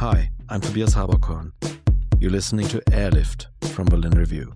Hi, I'm Tobias Haberkorn. You're listening to Airlift from Berlin Review.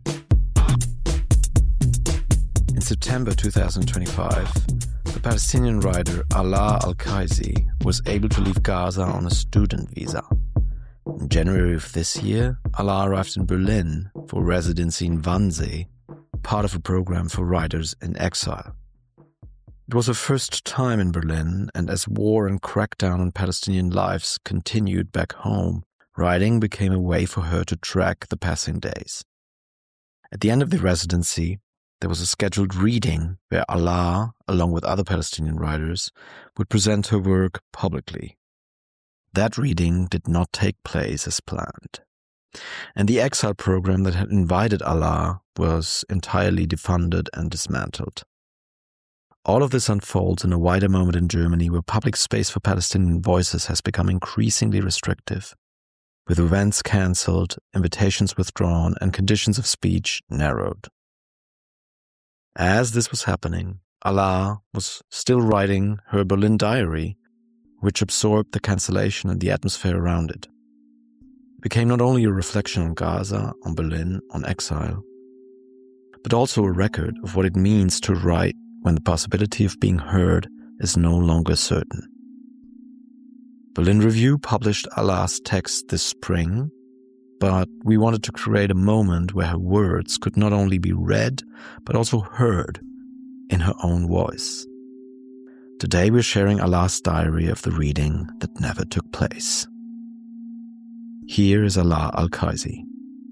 In September 2025, the Palestinian writer Alaa Al-Kaisi was able to leave Gaza on a student visa. In January of this year, Alaa arrived in Berlin for residency in Wannsee, part of a program for writers in exile. It was her first time in Berlin, and as war and crackdown on Palestinian lives continued back home, writing became a way for her to track the passing days. At the end of the residency, there was a scheduled reading where Alaa, along with other Palestinian writers, would present her work publicly. That reading did not take place as planned, and the exile program that had invited Alaa was entirely defunded and dismantled. All of this unfolds in a wider moment in Germany where public space for Palestinian voices has become increasingly restrictive, with events cancelled, invitations withdrawn, and conditions of speech narrowed. As this was happening, Alaa was still writing her Berlin diary, which absorbed the cancellation and the atmosphere around it. It became not only a reflection on Gaza, on Berlin, on exile, but also a record of what it means to write when the possibility of being heard is no longer certain. Berlin Review published Alaa's text this spring, but we wanted to create a moment where her words could not only be read, but also heard in her own voice. Today we're sharing Alaa's diary of the reading that never took place. Here is Alaa Al-Kaisi.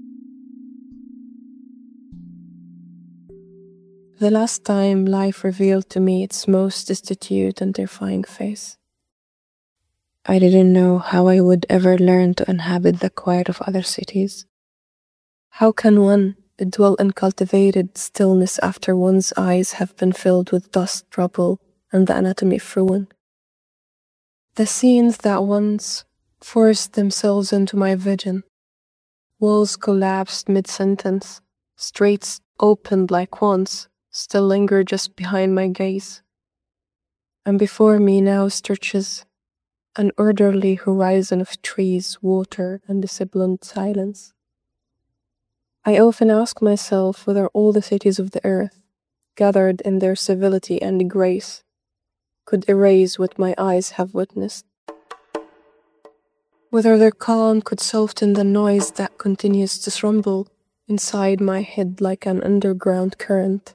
The last time life revealed to me its most destitute and terrifying face. I didn't know how I would ever learn to inhabit the quiet of other cities. How can one dwell in cultivated stillness after one's eyes have been filled with dust, rubble, and the anatomy of ruin? The scenes that once forced themselves into my vision. Walls collapsed mid-sentence, streets opened like once, still linger just behind my gaze. And before me now stretches an orderly horizon of trees, water, and disciplined silence. I often ask myself whether all the cities of the earth, gathered in their civility and grace, could erase what my eyes have witnessed. Whether their calm could soften the noise that continues to rumble inside my head like an underground current.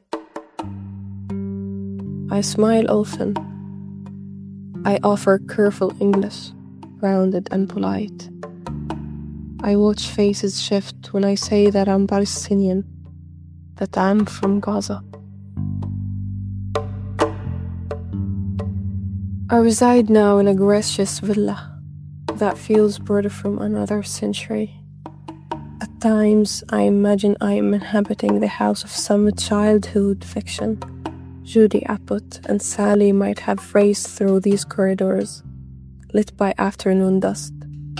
I smile often. I offer careful English, rounded and polite. I watch faces shift when I say that I'm Palestinian, that I'm from Gaza. I reside now in a gracious villa that feels borrowed from another century. At times, I imagine I am inhabiting the house of some childhood fiction. Judy Abbott and Sally might have raced through these corridors, lit by afternoon dust.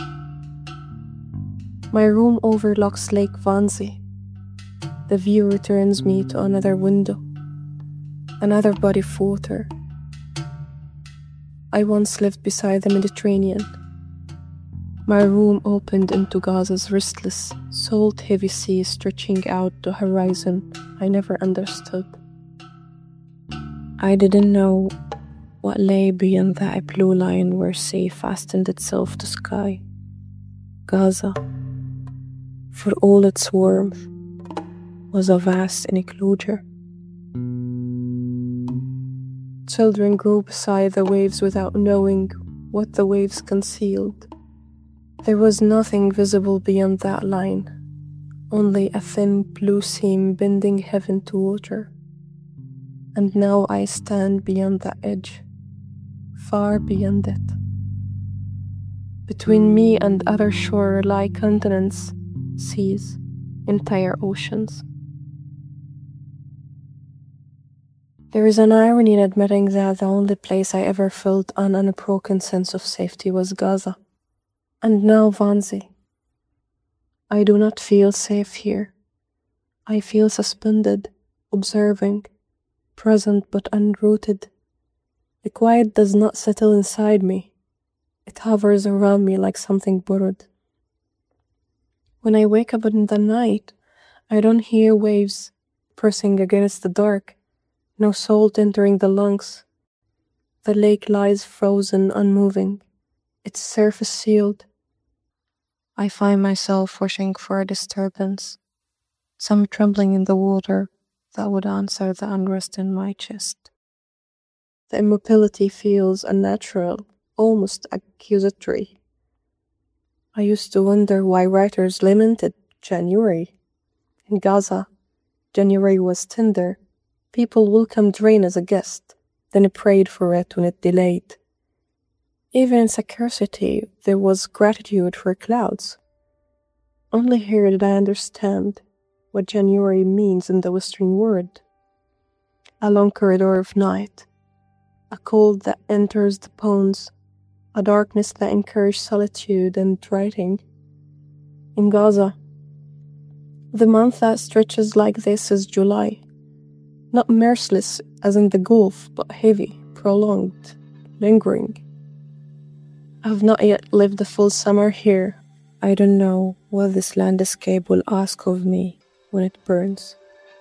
My room overlooks Lake Wannsee. The view returns me to another window, another body of water. I once lived beside the Mediterranean. My room opened into Gaza's restless, salt-heavy sea stretching out to a horizon I never understood. I didn't know what lay beyond that blue line where sea fastened itself to sky. Gaza, for all its warmth, was a vast enclosure. Children grew beside the waves without knowing what the waves concealed. There was nothing visible beyond that line, only a thin blue seam bending heaven to water. And now I stand beyond that edge, far beyond it. Between me and other shore lie continents, seas, entire oceans. There is an irony in admitting that the only place I ever felt an unbroken sense of safety was Gaza, and now Wannsee. I do not feel safe here. I feel suspended, observing, present but unrooted. The quiet does not settle inside me. It hovers around me like something borrowed. When I wake up in the night, I don't hear waves pressing against the dark, no salt entering the lungs. The lake lies frozen, unmoving, its surface sealed. I find myself wishing for a disturbance, some trembling in the water that would answer the unrest in my chest. The immobility feels unnatural, almost accusatory. I used to wonder why writers lamented January. In Gaza, January was tender. People welcomed rain as a guest, then prayed for it when it delayed. Even in scarcity, there was gratitude for clouds. Only here did I understand what January means in the Western world. A long corridor of night, a cold that enters the bones, a darkness that encourages solitude and writing. In Gaza, the month that stretches like this is July, not merciless as in the Gulf, but heavy, prolonged, lingering. I've not yet lived a full summer here. I don't know what this landscape will ask of me when it burns.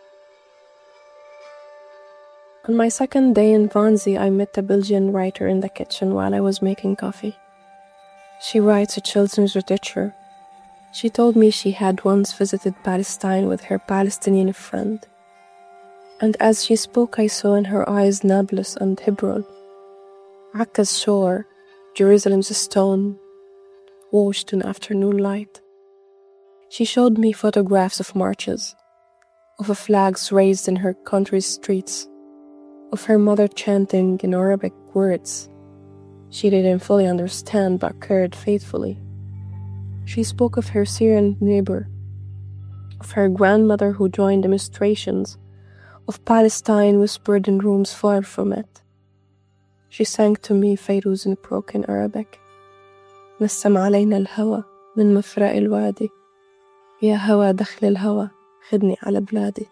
On my second day in Wannsee, I met a Belgian writer in the kitchen while I was making coffee. She writes a children's literature. She told me she had once visited Palestine with her Palestinian friend. And as she spoke, I saw in her eyes Nablus and Hebron, Akka's shore, Jerusalem's stone, washed in afternoon light. She showed me photographs of marches, of flags raised in her country's streets, of her mother chanting in Arabic words she didn't fully understand but cared faithfully. She spoke of her Syrian neighbor, of her grandmother who joined demonstrations, of Palestine whispered in rooms far from it. She sang to me Fairuz in broken Arabic. نسم علينا الهوى من مفرق الوادي يا هوى دخل الهوى خدني على بلادي.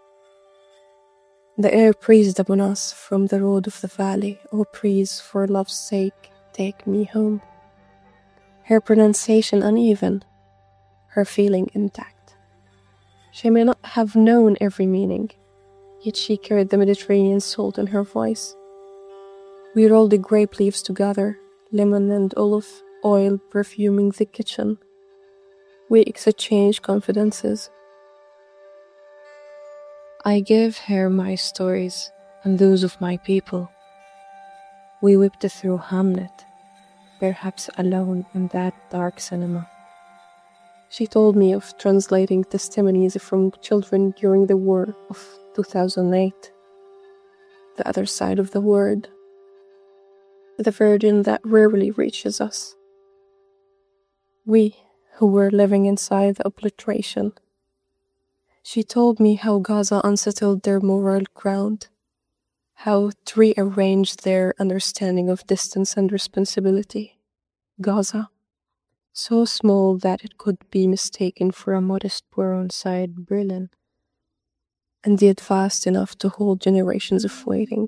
The air praised upon us from the road of the valley, O praise for love's sake, take me home. Her pronunciation uneven, her feeling intact. She may not have known every meaning, yet she carried the Mediterranean salt in her voice. We rolled the grape leaves together, lemon and olive oil perfuming the kitchen. We exchanged confidences. I gave her my stories and those of my people. We wept through Hamlet, perhaps alone in that dark cinema. She told me of translating testimonies from children during the war of 2008. The other side of the word. The virgin that rarely reaches us. We who were living inside the obliteration. She told me how Gaza unsettled their moral ground, how it rearranged their understanding of distance and responsibility. Gaza, so small that it could be mistaken for a modest pore inside Berlin, and yet vast enough to hold generations of waiting.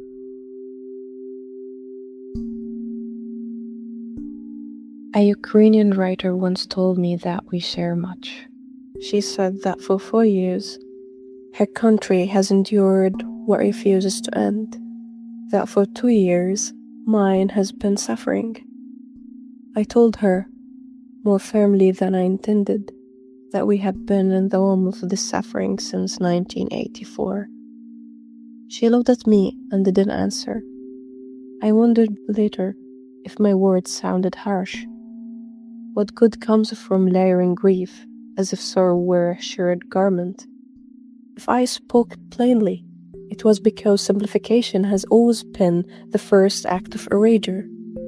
A Ukrainian writer once told me that we share much. She said that for 4 years, her country has endured what refuses to end, that for 2 years, mine has been suffering. I told her, more firmly than I intended, that we have been in the womb of this suffering since 1984. She looked at me and didn't answer. I wondered later if my words sounded harsh. What good comes from layering grief, as if sorrow were a shared garment? If I spoke plainly, it was because simplification has always been the first act of erasure.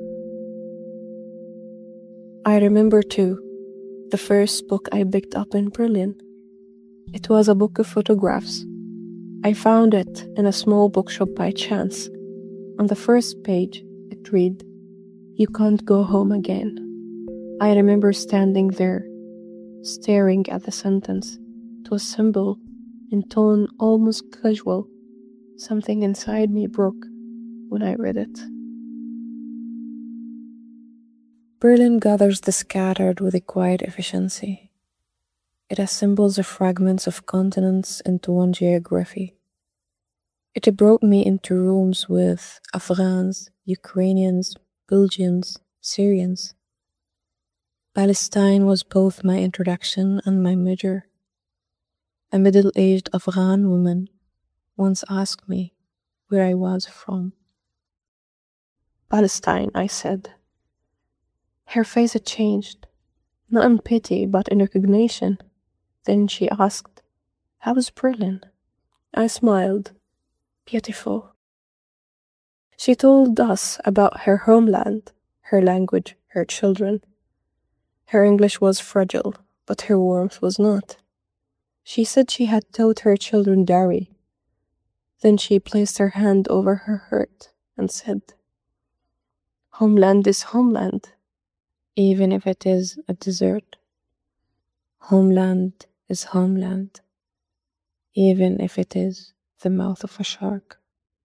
I remember too, the first book I picked up in Berlin. It was a book of photographs. I found it in a small bookshop by chance. On the first page, it read, "You can't go home again." I remember standing there, staring at the sentence. It was simple, in tone almost casual. Something inside me broke when I read it. Berlin gathers the scattered with a quiet efficiency. It assembles the fragments of continents into one geography. It brought me into rooms with Afghans, Ukrainians, Belgians, Syrians. Palestine was both my introduction and my major. A middle-aged Afghan woman once asked me where I was from. Palestine, I said. Her face had changed, not in pity, but in recognition. Then she asked, "How is Berlin?" I smiled. Beautiful. She told us about her homeland, her language, her children. Her English was fragile, but her warmth was not. She said she had taught her children Dari. Then she placed her hand over her heart and said, "Homeland is homeland, even if it is a desert. Homeland is homeland, even if it is the mouth of a shark."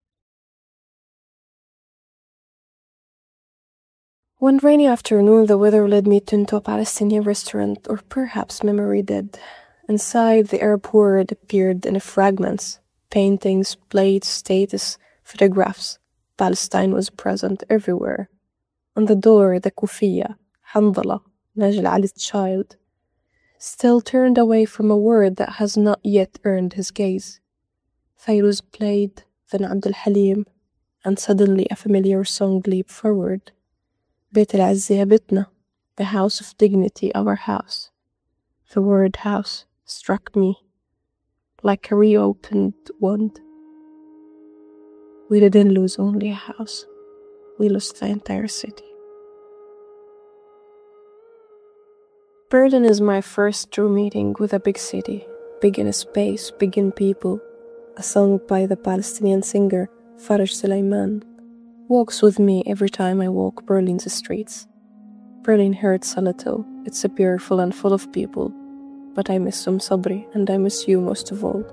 One rainy afternoon, the weather led me into a Palestinian restaurant, or perhaps memory did. Inside, the Arab word appeared in fragments, paintings, plates, status, photographs. Palestine was present everywhere. On the door, the kufiya, Handala, Najl Ali's child, still turned away from a word that has not yet earned his gaze. Fairuz played, then Abdul Halim, and suddenly a familiar song leaped forward. Beit al-Azz ya bitna, the house of dignity, our house. The word house struck me like a reopened wound. We didn't lose only a house, we lost the entire city. Berlin is my first true meeting with a big city, big in space, big in people. A song by the Palestinian singer Faraj Sulaiman walks with me every time I walk Berlin's streets. Berlin hurts a little, it's beautiful and full of people, but I miss Sabri and I miss you most of all.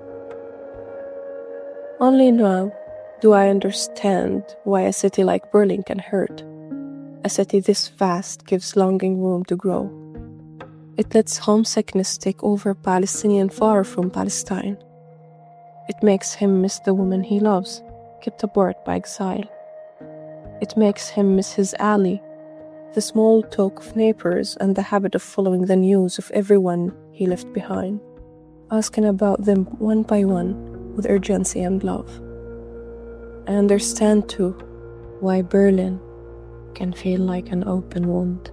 Only now do I understand why a city like Berlin can hurt. A city this vast gives longing room to grow. It lets homesickness take over Palestinian far from Palestine. It makes him miss the woman he loves, kept apart by exile. It makes him miss his alley, the small talk of neighbors and the habit of following the news of everyone he left behind, asking about them one by one with urgency and love. I understand too why Berlin can feel like an open wound.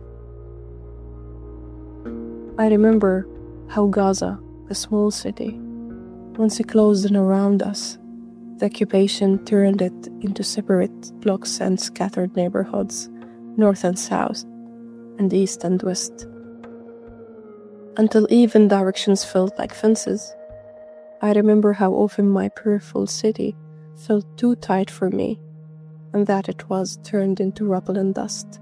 I remember how Gaza, the small city, once closed in around us, the occupation turned it into separate blocks and scattered neighborhoods, north and south, and east and west, until even directions felt like fences. I remember how often my peripheral city felt too tight for me, and that it was turned into rubble and dust.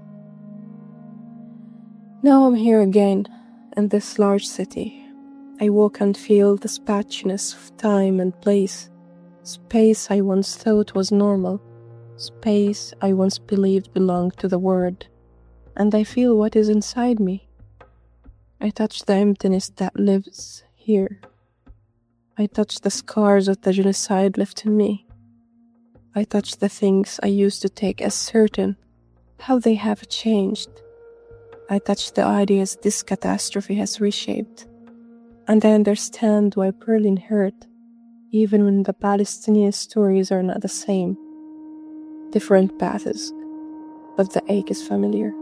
Now I'm here again, in this large city. I walk and feel the patchiness of time and place. Space I once thought was normal, space I once believed belonged to the world, and I feel what is inside me. I touch the emptiness that lives here. I touch the scars of the genocide left in me. I touch the things I used to take as certain, how they have changed. I touch the ideas this catastrophe has reshaped, and I understand why Berlin hurt, even when the Palestinian stories are not the same. Different paths, but the ache is familiar.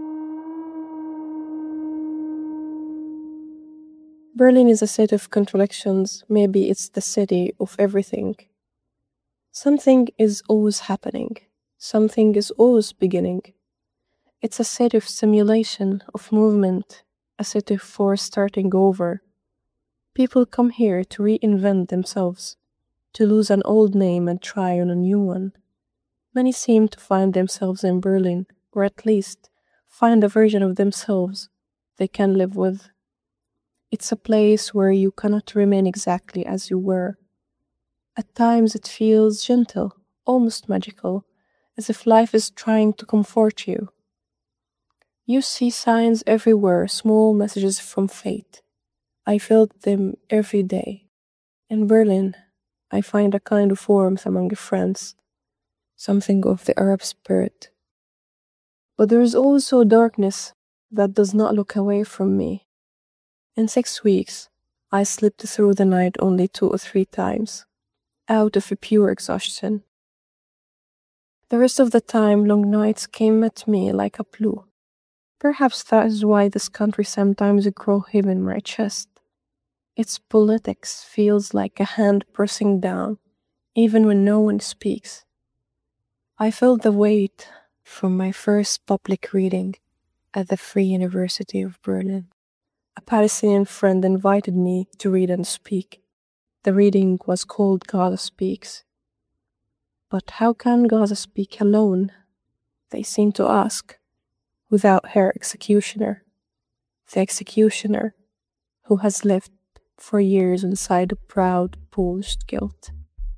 Berlin is a city of contradictions. Maybe it's the city of everything. Something is always happening. Something is always beginning. It's a city of simulation, of movement, a city for starting over. People come here to reinvent themselves, to lose an old name and try on a new one. Many seem to find themselves in Berlin, or at least find a version of themselves they can live with. It's a place where you cannot remain exactly as you were. At times it feels gentle, almost magical, as if life is trying to comfort you. You see signs everywhere, small messages from fate. I felt them every day. In Berlin, I find a kind of warmth among friends, something of the Arab spirit. But there is also darkness that does not look away from me. In 6 weeks, I slept through the night only 2 or 3 times, out of a pure exhaustion. The rest of the time, long nights came at me like a flu. Perhaps that is why this country sometimes grows heavy in my chest. Its politics feels like a hand pressing down, even when no one speaks. I felt the weight from my first public reading at the Free University of Berlin. A Palestinian friend invited me to read and speak. The reading was called Gaza Speaks. But how can Gaza speak alone? They seem to ask, without her executioner, the executioner who has lived for years inside a proud Polish guilt.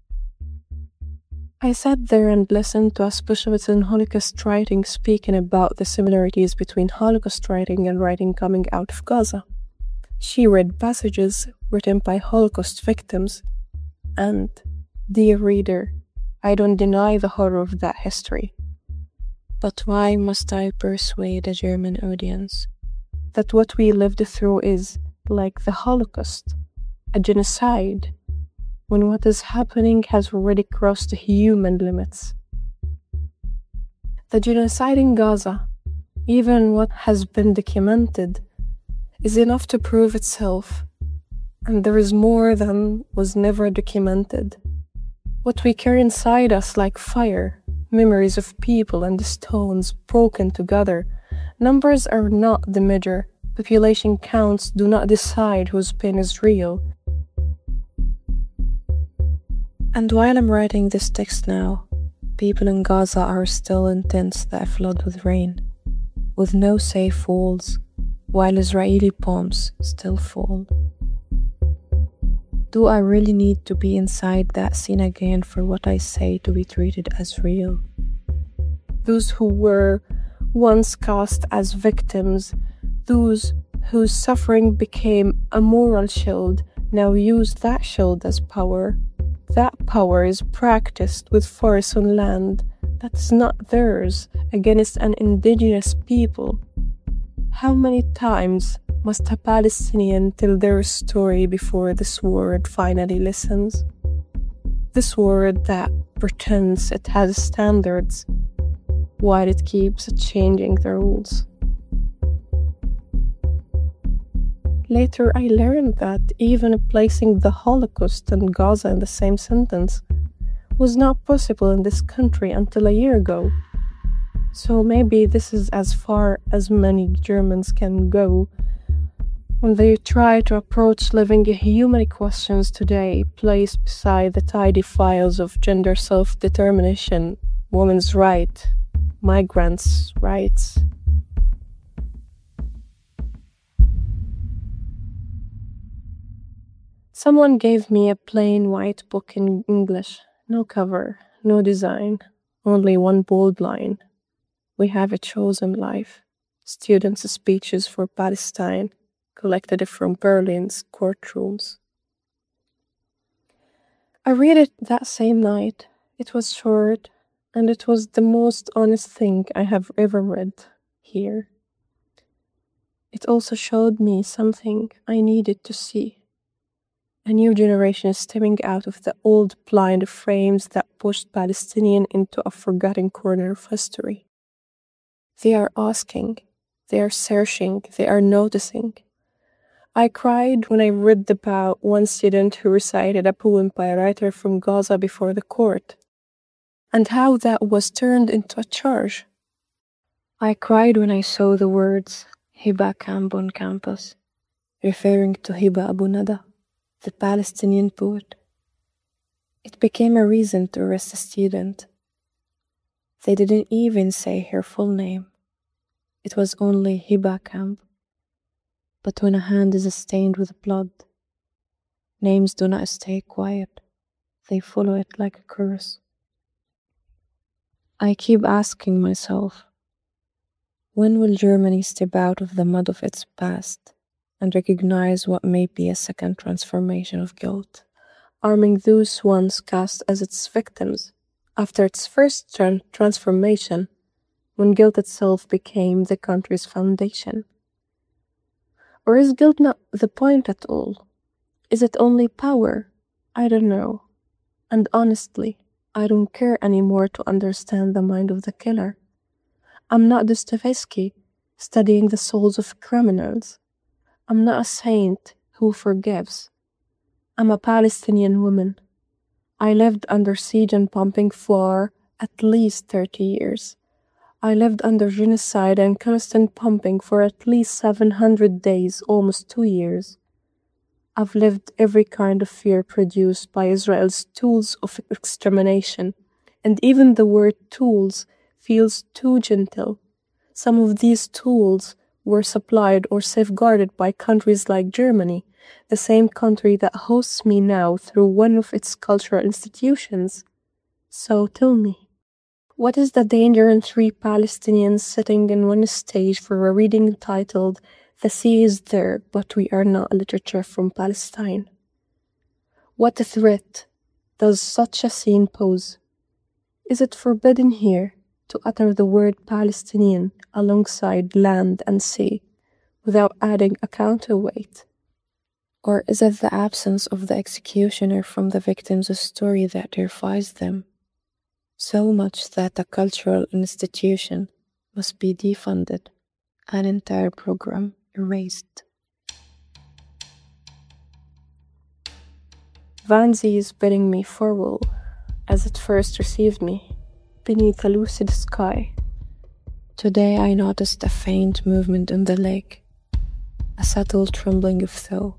I sat there and listened to a specialist in Holocaust writing speaking about the similarities between Holocaust writing and writing coming out of Gaza. She read passages written by Holocaust victims, and, dear reader, I don't deny the horror of that history. But why must I persuade a German audience that what we lived through is, like the Holocaust, a genocide, when what is happening has already crossed human limits? The genocide in Gaza, even what has been documented, is enough to prove itself, and there is more than was never documented. What we carry inside us like fire, memories of people and stones broken together. Numbers are not the measure. Population counts do not decide whose pain is real. And while I'm writing this text now, people in Gaza are still in tents that flood with rain, with no safe walls, while Israeli bombs still fall. Do I really need to be inside that scene again for what I say to be treated as real? Those who were once cast as victims, those whose suffering became a moral shield, now use that shield as power. That power is practiced with force on land that is not theirs against an indigenous people. How many times must a Palestinian tell their story before this world finally listens? This world that pretends it has standards, while it keeps changing the rules. Later I learned that even placing the Holocaust and Gaza in the same sentence was not possible in this country until a year ago. So maybe this is as far as many Germans can go when they try to approach living human questions today, placed beside the tidy files of gender self-determination, women's rights, migrants' rights. Someone gave me a plain white book in English, no cover, no design, only one bold line. We have a chosen life. Students' speeches for Palestine, collected from Berlin's courtrooms. I read it that same night. It was short, and it was the most honest thing I have ever read here. It also showed me something I needed to see. A new generation is stepping out of the old blind frames that pushed Palestinian into a forgotten corner of history. They are asking, they are searching, they are noticing. I cried when I read about one student who recited a poem by a writer from Gaza before the court, and how that was turned into a charge. I cried when I saw the words Hiba camp on campus, referring to Hiba Abu Nada, the Palestinian poet. It became a reason to arrest a student. They didn't even say her full name. It was only Hiba camp. But when a hand is stained with blood, names do not stay quiet. They follow it like a curse. I keep asking myself, When will Germany step out of the mud of its past and recognize what may be a second transformation of guilt, arming those once cast as its victims after its first transformation, when guilt itself became the country's foundation? Or is guilt not the point at all? Is it only power? I don't know. And honestly, I don't care anymore to understand the mind of the killer. I'm not Dostoevsky studying the souls of criminals. I'm not a saint who forgives. I'm a Palestinian woman. I lived under siege and pumping for at least 30 years. I lived under genocide and constant pumping for at least 700 days, almost 2 years. I've lived every kind of fear produced by Israel's tools of extermination, and even the word tools feels too gentle. Some of these tools were supplied or safeguarded by countries like Germany, the same country that hosts me now through one of its cultural institutions. So tell me, what is the danger in 3 Palestinians sitting in one stage for a reading titled "The Sea is There, but We Are Not," literature from Palestine? What threat does such a scene pose? Is it forbidden here to utter the word Palestinian alongside land and sea without adding a counterweight? Or is it the absence of the executioner from the victim's story that terrifies them? So much that a cultural institution must be defunded, an entire program erased. Vanzi is bidding me farewell, as it first received me, beneath a lucid sky. Today I noticed a faint movement in the lake, a subtle trembling of thaw,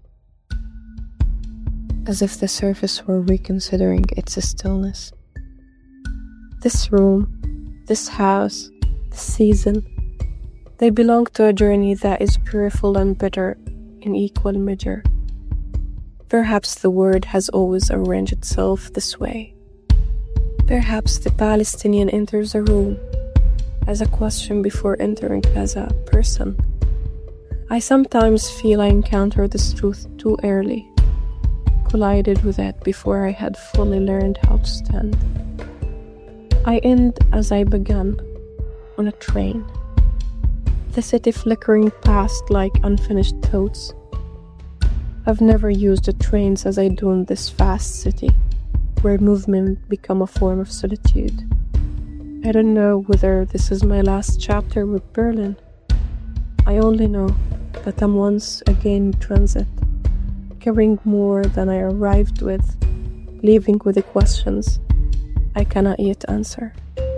as if the surface were reconsidering its stillness. This room, this house, this season, they belong to a journey that is pureful and bitter in equal measure. Perhaps the word has always arranged itself this way. Perhaps the Palestinian enters a room as a question before entering as a person. I sometimes feel I encountered this truth too early, collided with it before I had fully learned how to stand. I end as I began, on a train. The city flickering past like unfinished thoughts. I've never used the trains as I do in this vast city, where movement become a form of solitude. I don't know whether this is my last chapter with Berlin. I only know that I'm once again in transit, carrying more than I arrived with, leaving with the questions I cannot yet answer.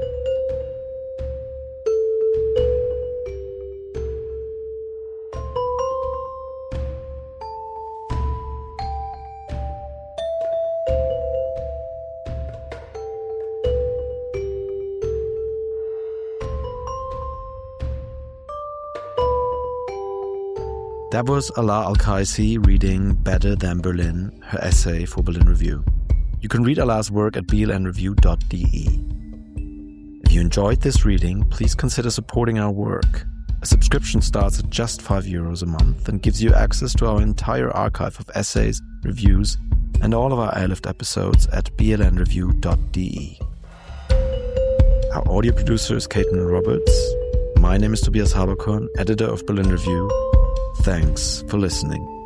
That was Alaa Al-Kaisi reading Better Than Berlin, her essay for Berlin Review. You can read Alaa's work at blnreview.de. If you enjoyed this reading, please consider supporting our work. A subscription starts at just €5 a month and gives you access to our entire archive of essays, reviews, and all of our airlift episodes at blnreview.de. Our audio producer is Caitlin Roberts. My name is Tobias Haberkorn, editor of Berlin Review. Thanks for listening.